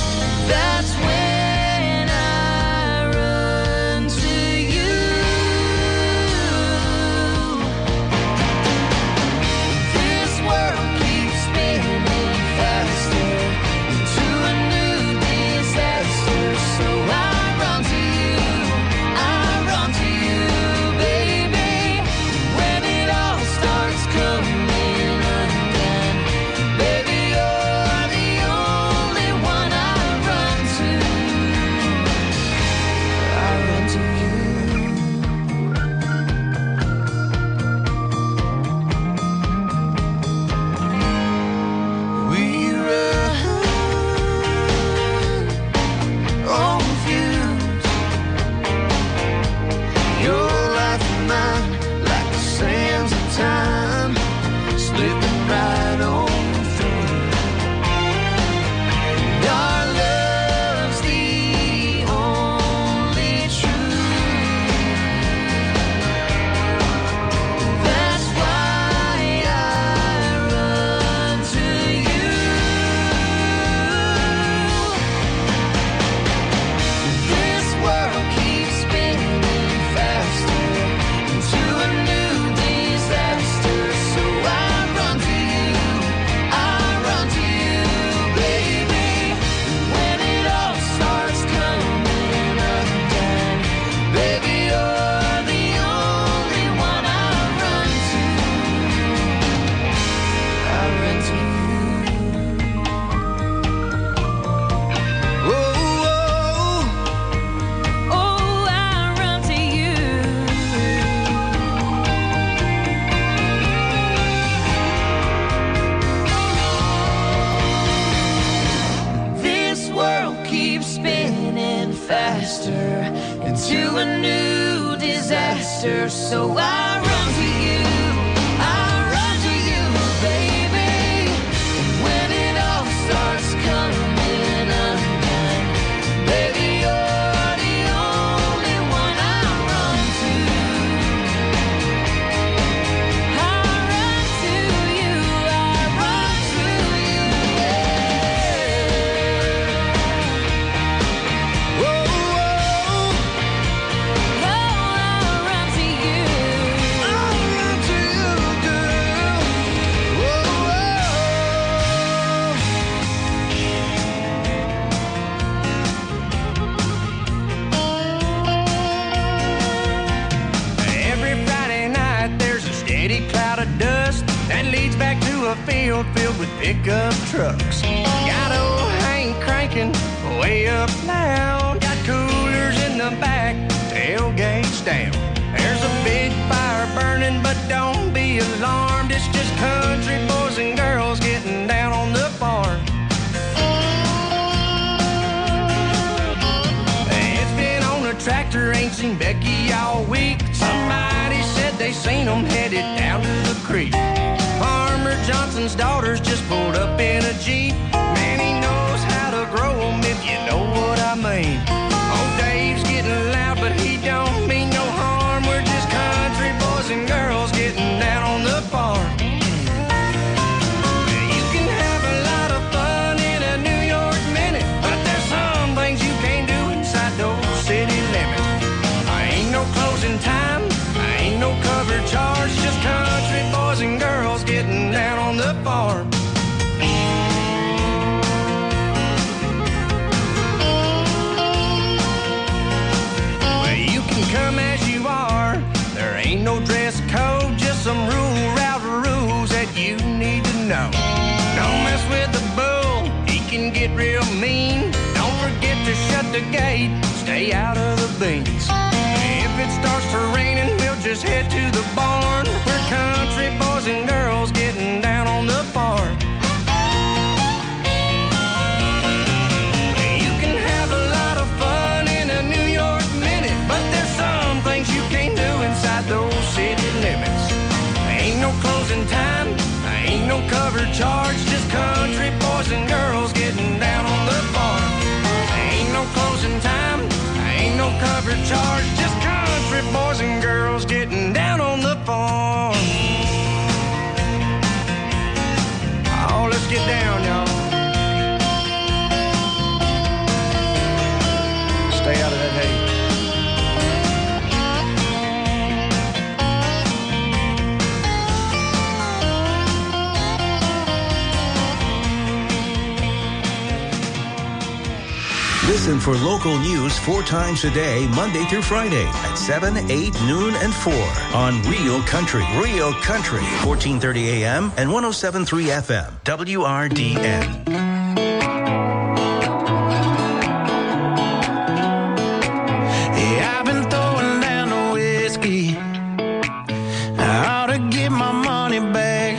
That's when I run to you. faster into a new disaster. So I run to you, baby. And when it all starts coming undone, baby, you're the only one I run to. I run to you, yeah. Whoa, whoa. Oh, I run to you. I run to you, girl. Whoa, Every Friday night there's a steady cloud of dust that leads back to a field filled with pickup trucks. Got old Hank cranking way up loud. Got coolers in the back, tailgates down. There's a big fire burning, but don't be alarmed. It's just country boys and girls getting down on the farm. It's been on a tractor, ain't seen Becky all week. Somebody said they seen them headed down to the creek. Farmer Johnson's daughters just pulled up in a Jeep. Man, he knows how to grow them, if you know what I mean. Old Dave's getting loud, but he don't mean no harm. We're just country boys and girls getting down on the farm. You can have a lot of fun in a New York minute, but there's some things you can't do inside those city limits. I ain't no closing time, I ain't no cover charge, just country boys and girls getting down on the farm. Well, you can come as you are, there ain't no dress code, just some route rules that you need to know. Don't mess with the bull, he can get real mean. Don't forget to shut the gate, stay out of the beans. If it starts to raining, we'll just head to the barn. We're country boys and girls getting down on the farm. You can have a lot of fun in a New York minute, but there's some things you can't do inside those city limits. Ain't no closing time, ain't no cover charge, just country boys and girls getting down on the farm. Ain't no closing time, ain't no cover charge, just country boys and girls getting down on the farm. Oh, let's get down, y'all. Stay out of that hay. Listen for local news 4 times a day, Monday through Friday at 7, 8, noon, and 4 on Real Country. Real Country, 1430 AM and 107.3 FM, WRDN. Yeah, I've been throwing down the whiskey. I ought to get my money back.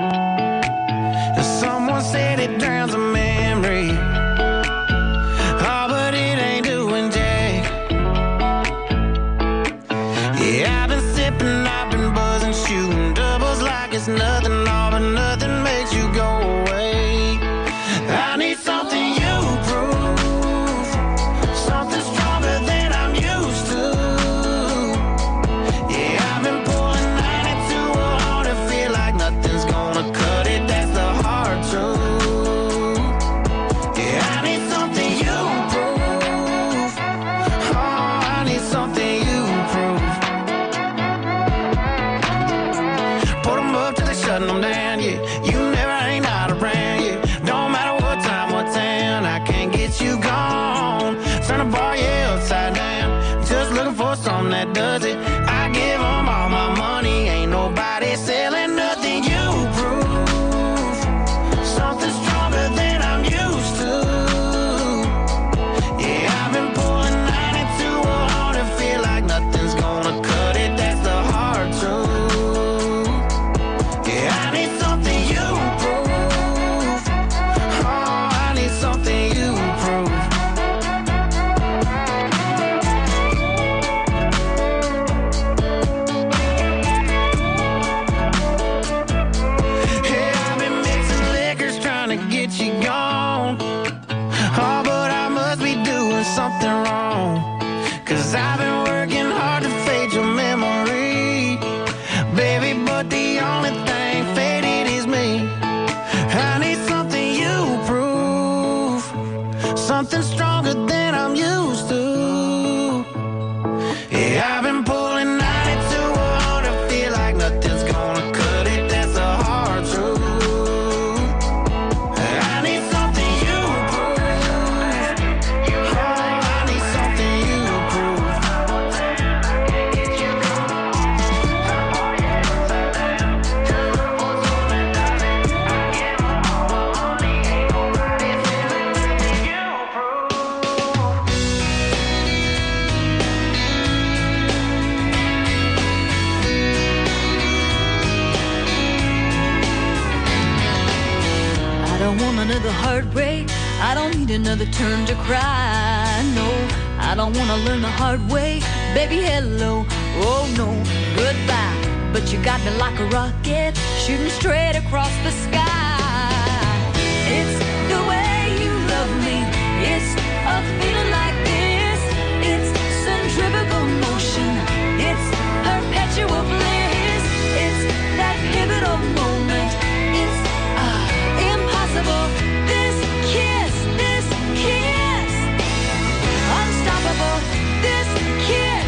Someone said it drowns a memory. Oh, but it ain't doing jack. Yeah, I've been sipping, I've been buzzing, shooting doubles like it's nothing. All but nothing makes you go away. I need something you prove, something stronger than I'm used to. Yeah, I've been pulling 92 hard and feel like nothing's gonna cut it. That's the hard truth. Yeah, I need something you prove. Oh, I need something you prove. Put them up till they shutting them down, yeah. You 'Cause I've been working hard to fade your memory, baby, but the only thing faded is me. I need something you prove, something stronger than I'm used to. Yeah, I've been pulling 92 on to feel like nothing's gonna cut it. That's a hard truth. I need something you prove. Oh, I need something you prove. I don't want another heartbreak. I don't need another turn to cry. No, I don't want to learn the hard way. Baby, hello. Oh, no, goodbye. But you got me like a rocket, shooting straight across the sky. It's the way you love me. It's a feeling like this. It's centrifugal motion. It's perpetual bliss. It's that pivotal moment. It's impossible. This kiss, unstoppable. This kiss.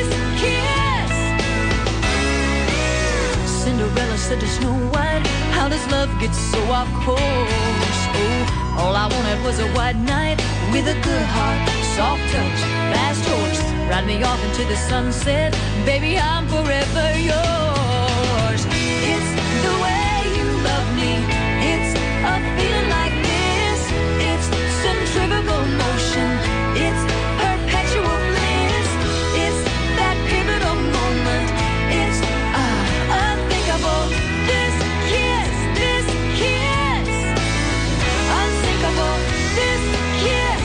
Cinderella said to Snow White, how does love get so off course? Oh, all I wanted was a white knight with a good heart, soft touch, fast horse. Ride me off into the sunset, baby, I'm forever yours. It's the way you love me. It's a feeling like this. It's centrifugal motion. It's perpetual bliss. It's that pivotal moment. It's unthinkable. This kiss, unsinkable. This kiss.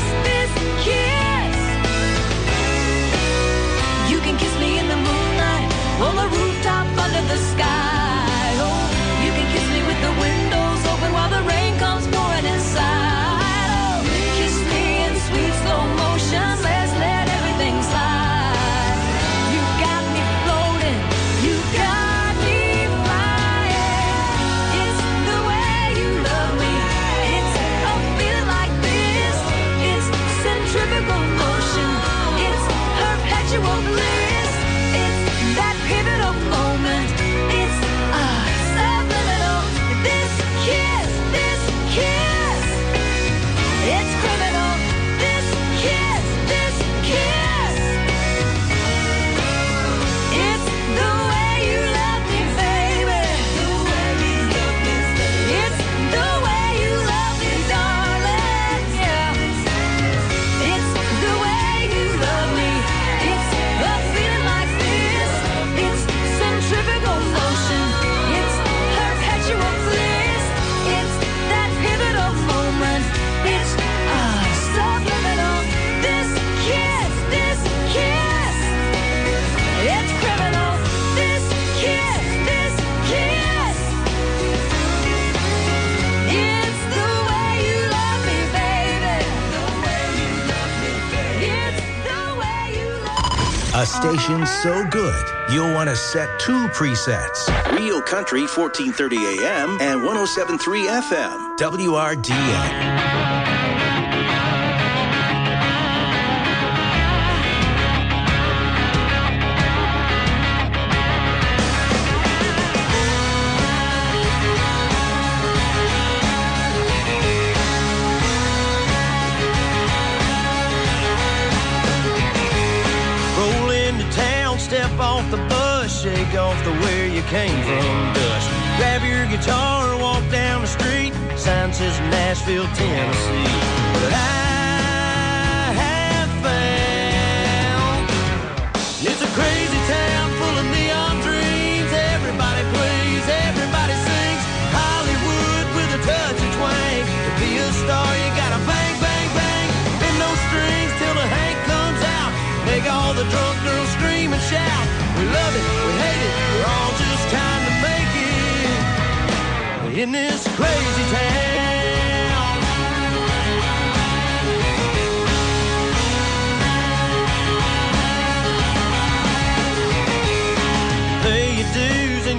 You can kiss me in the moonlight, on the rooftop under the sky. Oh, you can kiss me with the windows open while the rain comes pouring inside. Oh, kiss me in sweet slow motion. Let's let everything slide. You got me floating. You got me flying. It's the way you love me. It's a feeling like this. It's centrifugal motion. It's perpetual bliss. It's that pivotal moment. It's subliminal. This kiss. It's criminal. This kiss. It's the way you love me, baby. It's the way you love me, darling. Yeah. It's the way you love me. It's a feeling like this. It's centrifugal motion. It's perpetual bliss. It's that pivotal moment. It's subliminal. This kiss. It's criminal. This kiss. It's the way you love me, baby. It's the way you love me. A station so good, you'll want to set two presets. Real Country 1430 AM and 107.3 FM. WRDN. Roll into town, step off the bus, shake off the where you came from dust. Grab your guitar, walk down the street, sign says Nashville, Tennessee. But I have found it's a crazy town full of neon dreams. Everybody plays, everybody sings. Hollywood with a touch of twang. To be a star, you gotta bang, bang, bang. And no strings till the Hank comes out. Make all the drunk girls scream and shout. We love it, we hate it, we're all just trying to make it in this crazy town.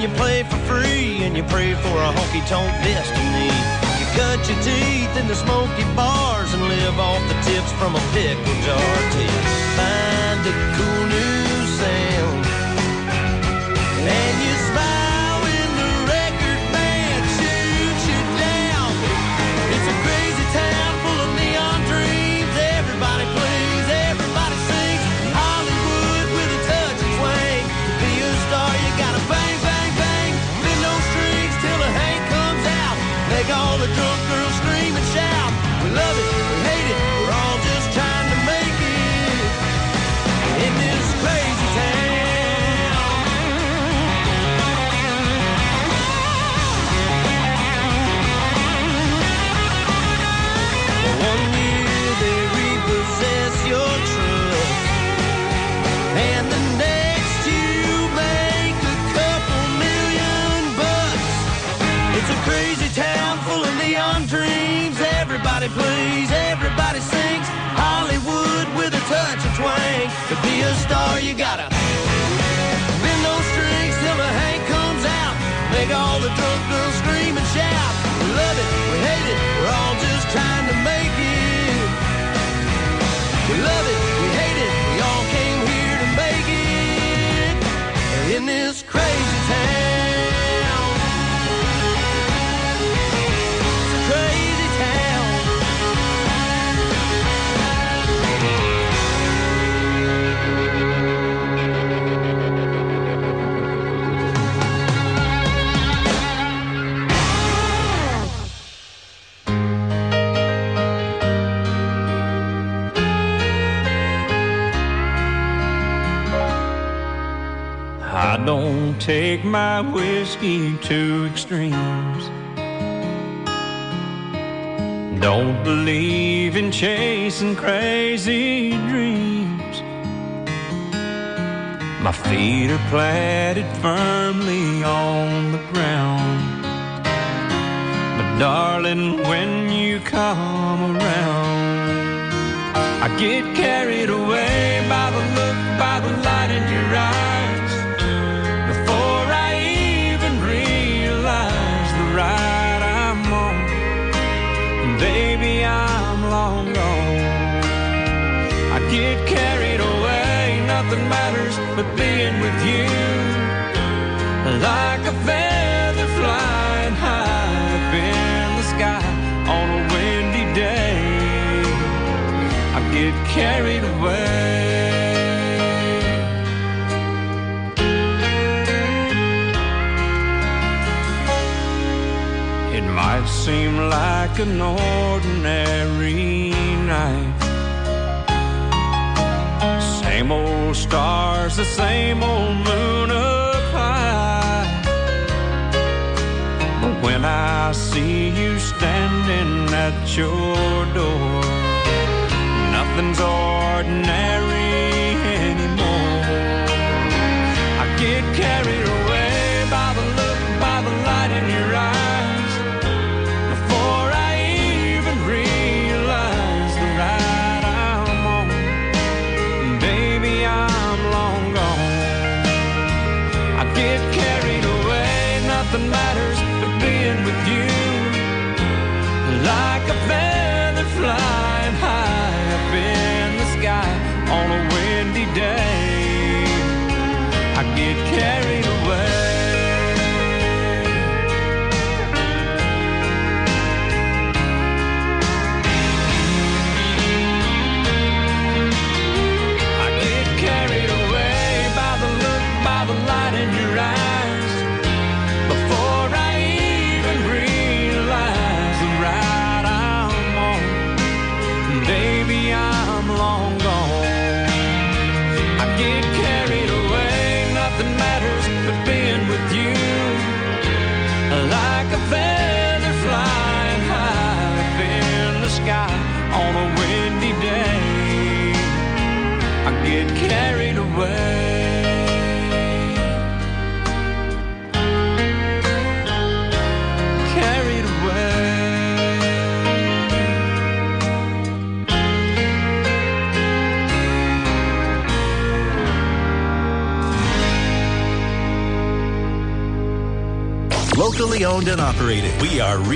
you play for free and you pray for a honky-tonk destiny. You cut your teeth in the smoky bars and live off the tips from a pickle jar till you find a cool new sound. And you smile when the record band shoots you down. It's a crazy town full of neon dreams. Everybody plays, everybody sings. Hollywood with a touch and swing. To be a star, you gotta bang, bang, bang. Bend those strings till the Hank comes out. Make all the drunk girls scream and shout. We love it, we hate it, we're all just trying to make it in this crazy town. One year they repossess your trust, and the next you make a couple $1,000,000. It's a crazy town full of neon dreams. Everybody plays, everybody sings. Hollywood with a touch of twang. To be a star, you gotta bend those strings till the Hank comes out. Make all the drunk girls scream and shout. We love it, we hate it, we're all just trying to make it. We love it, we hate it, we all came here to make it in this crazy town. It's a crazy town. I don't take my whiskey to extremes. Don't believe in chasing crazy dreams. My feet are planted firmly on the ground. But darling, when you come around, I get carried away by the look, by the light in your eyes. Before I even realize the ride I'm on, baby, I'm long gone. I get carried away, nothing matters but being with you. Like a feather flying high up in the sky on a windy day, I get carried away. It might seem like an ordinary night. Same old stars, the same old moon up high. But when I see you standing at your door, nothing's ordinary anymore. I get carried away by the look, by the light in your eyes. Before I even realize the ride I'm on, baby, I'm long gone. I get carried away, nothing matters but being with you. Like a feather flying high up in the sky on a windy day, I get carried away. I get carried away by the look, by the light in your eyes. Before I even realize the ride I'm on, baby, I'm long gone. I get carried away, nothing matters but being with you. Like a feather flying high up in the sky on a windy day, I get carried away. Carried away. locally owned and operated. We are